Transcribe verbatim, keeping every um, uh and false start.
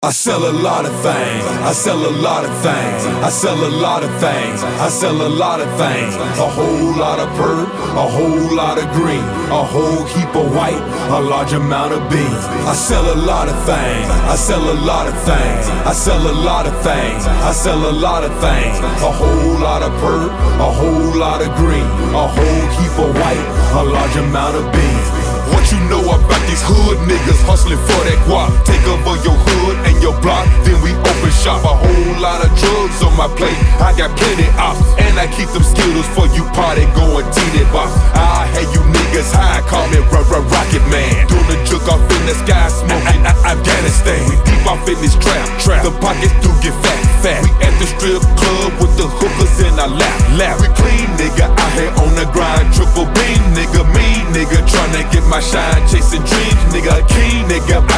I sell a lot of things, I sell a lot of things, I sell a lot of things, I sell a lot of things. A whole lot of purple, a whole lot of green, a whole heap of white, a large amount of beans. I sell a lot of things, I sell a lot of things, I sell a lot of things, I sell a lot of things. A whole lot of purple, a whole lot of green, a whole heap of white, a large amount of beans. What you know about these hood niggas hustling for that guap? Take over your hood and your block, then we open shop. A whole lot of drugs on my plate, I got plenty ops, and I keep them Skittles for you party going teeny box. I had you niggas high, call me R R Rocket Man. Doing the juke off in the sky, smoking Afghanistan. We deep off in this trap, trap. The pockets do get fat, fat. We at the strip club with the hookers in our lap, lap. We clean nigga, out here on the grind, triple beam nigga, mean nigga, tryna get my shine, chasing dreams, nigga, king, nigga.